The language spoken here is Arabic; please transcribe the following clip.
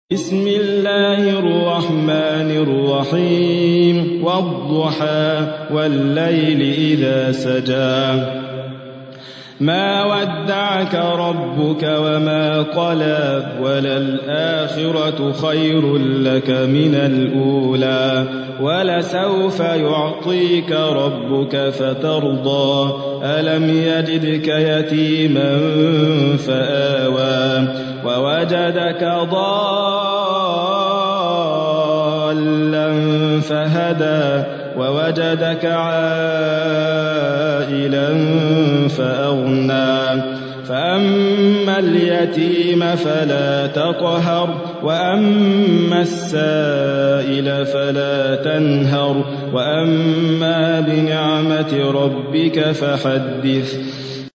بسم الله الرحمن الرحيم والضحى والليل إذا سجى ما ودعك ربك وما قلى وللآخرة خير لك من الأولى ولسوف يعطيك ربك فترضى ألم يجدك يتيما فآوى ووجدك ضالا فهدى ووجدك عائلا فأغنى فأما اليتيم فلا تقهر وأما السائل فلا تنهر وأما بنعمة ربك فحدث